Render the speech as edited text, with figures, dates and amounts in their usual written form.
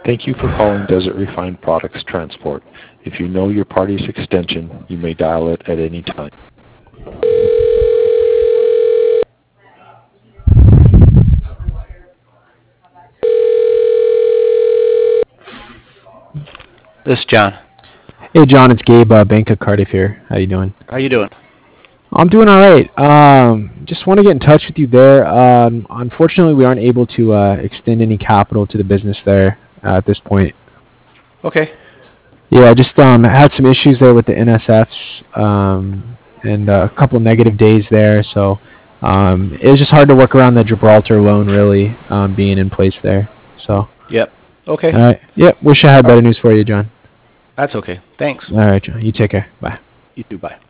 Thank you for calling Desert Refined Products Transport. If you know your party's extension, you may dial it at any time. This is John. Hey, John, it's Gabe, Bank of Cardiff here. How you doing? How you doing? I'm doing all right. Just want to get in touch with you there. Unfortunately, we aren't able to extend any capital to the business there at this point. Okay. Yeah, I just had some issues there with the NSFs and a couple negative days there, so it was just hard to work around the Gibraltar loan really being in place there. So. Yep. Okay. All right. Yep. Wish I had better news for you, John. That's okay. Thanks. All right, John. You take care. Bye. You too. Bye.